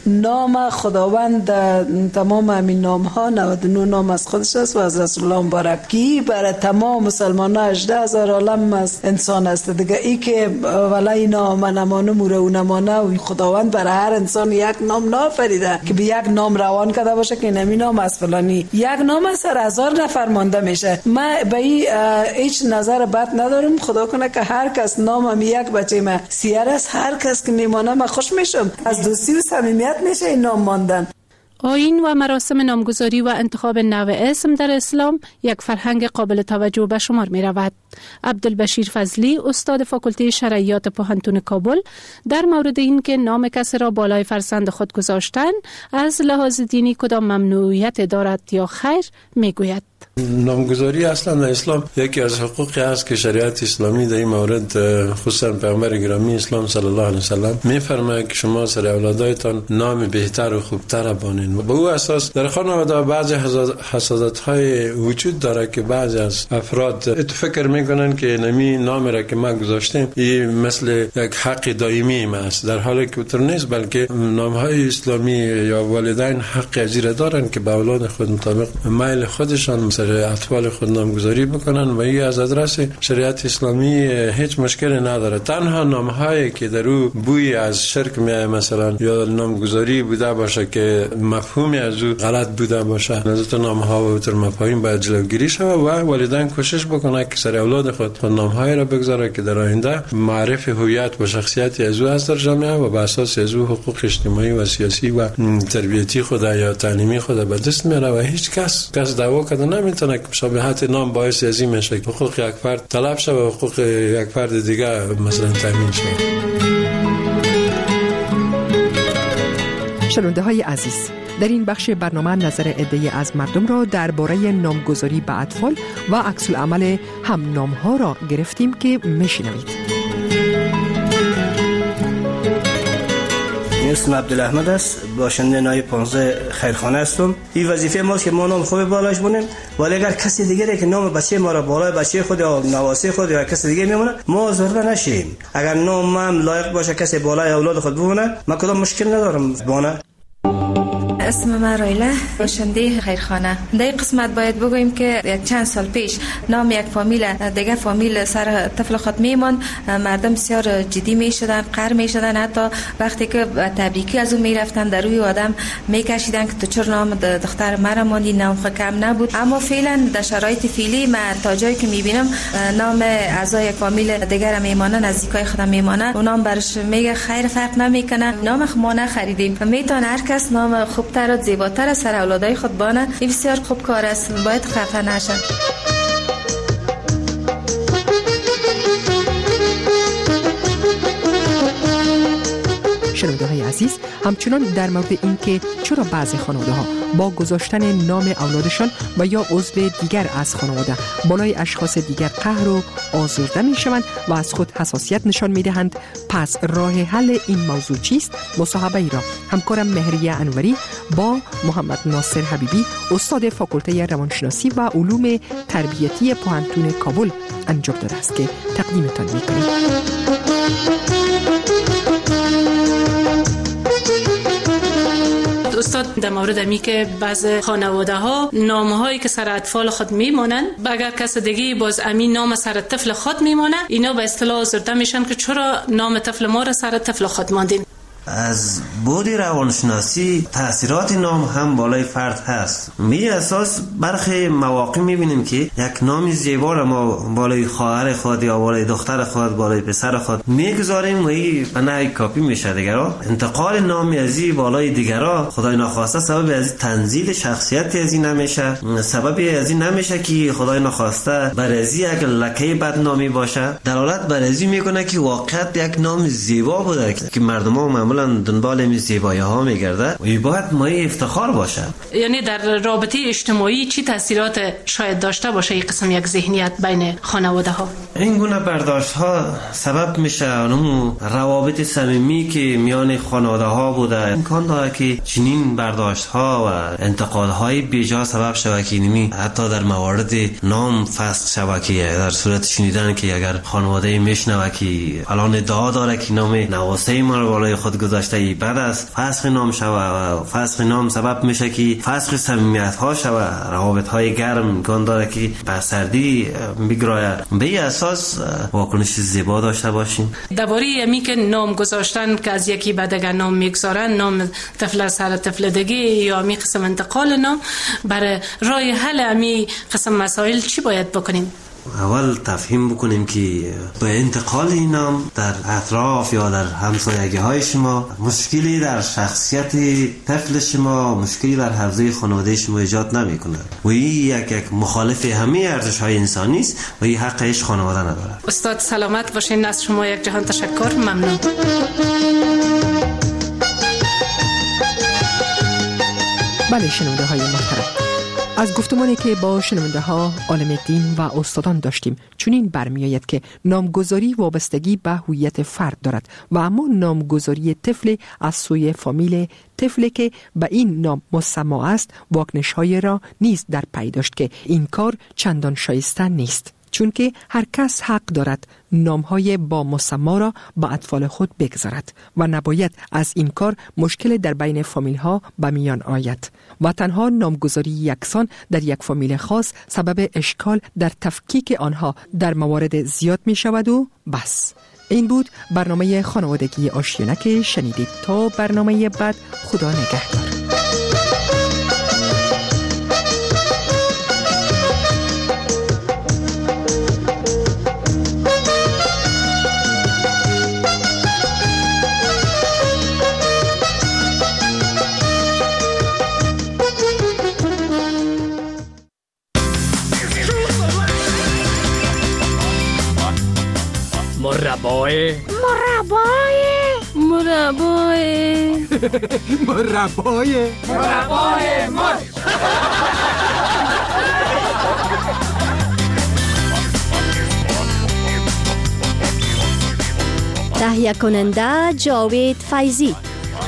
B: نام خداوند تمام همین نام ها نود و نه نام از خودش است و از رسول الله مبارک کی برای تمام مسلمان ها هجده هزار عالم از انسان است دیگه. ای که ولی نام نمانه موره و نمانه و خداوند برای هر انسان یک نام نافریده که به یک نام روان کرده باشه که نمی نام از فلانی. یک نام از سر هزار نفر مانده میشه. من به این هیچ نظر بد ندارم. خدا کنه که هر کس نامم یک بچه من سیر است، هر کس که میمانه من خوش میشم. از دوستی و صمیمیت میشه این نام ماندن.
W: آیین و مراسم نامگذاری و انتخاب نوع اسم در اسلام یک فرهنگ قابل توجه به شمار می رود. عبدالبشیر فضلی استاد فاکولته شرعیات پوهنتون کابل در مورد این که نام کسی را بالای فرزند خود گذاشتن از لحاظ دینی کدام ممنوعیت دارد یا خیر می گوید.
U: نامگذاری اصلا در اسلام یکی از حقوقی است که شریعت اسلامی در این مورد خصوصا پیامبر گرامی اسلام صلی الله علیه و سلم میفرماید که شما سر اولادایتان نام بهتر و خوبتر بانید. و به او اساس در خانواده بعضی حسادت های وجود داره که بعضی از افراد فکر میکنن که نمی نام را که ما گذاشتیم این مثل یک حق دائمی است، در حالی که اونطور نیست، بلکه نام های اسلامی یا والدین حق اجیره دارن که به اولاد خود مطابق میل خودشان اطفال خود نامگذاری بکنن و این از ادرس شریعت اسلامی هیچ مشکلی نداره. تنها نامهایی که در او بوی از شرک میاد مثلا یا نامگذاری بوده باشه که مفهومی از او غلط بوده باشه، نزد نامها و تر مفاهیم باید جلوگیری شود و والدین کوشش بکنه که سر اولاد خود خود نامهایی را بگذاره که در آینده معرف هویت و شخصیتی از او است در جامعه و بر اساس از او حقوق اجتماعی و سیاسی و تربیتی خود یا تعلیمی خود به دست میاره و هیچ کس کس دعوا کنه نمیتونه که مشابهت نام باعث ازی میشه که حقوق یک فرد طلب شه و حقوق یک فرد دیگه مثلا تامین شه.
S: شنونده های عزیز، در این بخش برنامه نظر عده‌ای از مردم را درباره نامگذاری به اطفال و عکس العمل هم نام ها را گرفتیم که میشنوید.
C: اسم عبدالاحمد است، باشنده نای پانزده خیرخانه هستم. این وظیفه ماست که ما نام خوب بالاش بونیم، ولی اگر کسی دیگری که نام بچه ما را بالای بچه خود یا نواسه خود یا کسی دیگه میمونه ما آزرده نشیم. اگر نام من لایق باشه کسی بالای اولاد خود بمونه من کدام مشکل ندارم بونه.
D: اسم من رایله، باشنده خیرخانه. در این قسمت باید بگوییم که یک چند سال پیش نام یک فامیل دیگه فامیل سر طفل خود میمان، مردم بسیار جدی میشدن، قهر میشدن، حتی وقتی که تبریکی از اون میرفتن در روی آدم میکشیدن که تو چرا نام دختر مرا ماندی، نام خود کم نبود. اما فعلا در شرایط فعلی من تا جایی که میبینم نام اعضای فامیل دیگر میمانه، نزدیکای خودم میمانه، اون نام برش میگه خیر فرق نمیکنه، نام ما نخریدیم. میتونه هر کس نام خوب تر و زیباتر سر اولادای خود بانه. این بسیار خوب کار است، باید خفه نشن.
S: شنونده های عزیز، همچنان در مورد این که چرا بعضی خانواده ها با گذاشتن نام اولادشان و یا عضو دیگر از خانواده بالای اشخاص دیگر قهر و آزرده می شوند و از خود حساسیت نشان می دهند، پس راه حل این موضوع چیست؟ مصاحبه ای را همکارم مهریه انوری با محمد ناصر حبیبی استاد فاکولته روانشناسی و علوم تربیتی پوهنتون کابل انجام داده است که تقدیمتان می کنیم.
W: استاد در مورد امی که بعض خانواده ها نام هایی که سر اطفال خود میمونن اگر کس دیگه باز امی نام سر طفل خود میمونه، اینا به اصطلاح آزرده میشن که چرا نام طفل ما را سر طفل خود ماندین.
V: از بود روانشناسی تاثیرات نام هم بالای فرد هست. می اساس برخی مواقع میبینیم که یک نام زیبا را ما بالای خواهر خود یا بالای دختر خود، بالای پسر خود میگذاریم و این به نوعی کاپی میشه دیگرا. انتقال نامی از این بالای دیگرا خدای ناخواسته سبب از تنزیل شخصیت از این نمیشه، سبب از این نمیشه که خدای ناخواسته برازی اگر لکه بدنامی باشه، دلالت برازی میکنه که واقعا یک نام زیبا بوده که مردم ها معمولا دنبال این زیبایی ها میگرده و این باید مایه افتخار باشه.
W: یعنی در رابطه اجتماعی چی تاثیرات شاید داشته باشه این قسم یک ذهنیت بین خانواده ها؟
V: این گونه برداشت ها سبب میشه اون روابط صمیمی که میان خانواده ها بوده امکان داره که چنین برداشت ها و انتقاد های بیجا سبب شود که نمی حتی در موارد نام فسخ شود که در صورت شنیدن که اگر خانواده میشنوه که الان ادعا داره که نام نواسه ما رو بالای خود گذاشته ای بعد از فسخ نام شود و فسخ نام سبب میشه که فسخ صمیمیت ها شود، روابط های گرم امکان داره که به سردی بگرایه. به اساس واکنش زیبا داشته باشیم.
W: درباره امی که نام گذاشتن که از یکی به دیگر نام میگذارن، نام طفل سر طفل دیگه یا امی قسم انتقال نام، برای راه حل امی قسم مسائل چی باید بکنیم؟
V: اول تفهیم بکنیم که با انتقال این نام در اطراف یا در همسایگی های شما مشکلی در شخصیت طفل شما، مشکلی در حوزه خانواده شما ایجاد نمی کنه و این یک یک مخالف همه ارزش های انسانی است و این حقش خانواده نداره.
W: استاد سلامت باشین، از شما یک جهان تشکر، ممنون.
S: بله شنونده های محترم، از گفتمانی که با شنونده ها عالم دین و استادان داشتیم چنین برمیآید که نامگذاری وابستگی به هویت فرد دارد و اما نامگذاری طفل از سوی فامیل طفلی که به این نام مسما است واکنش های را نیز در پی داشت که این کار چندان شایسته نیست، چون که هر کس حق دارد نامهای با مسما را با اطفال خود بگذارد و نباید از این کار مشکل در بین فامیل ها به میان آید و تنها نامگذاری یکسان در یک فامیل خاص سبب اشکال در تفکیک آنها در موارد زیاد می شود و بس. این بود برنامه خانوادگی آشیانه که شنیدید. تا برنامه بعد، خدا نگهدار.
Q: مربای
W: مربای مربای
Q: مربای مربای مر
I: تهیه کننده جاوید فیضی.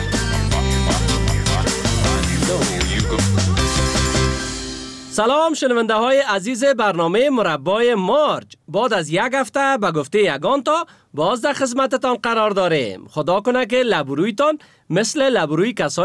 K: سلام شنونده های عزیز برنامه مربای مارج. بعد از یک هفته به گفته یگان تا باز در خدمتتان قرار داریم. خدا کنه که لبرویتان مثل لبروی کسای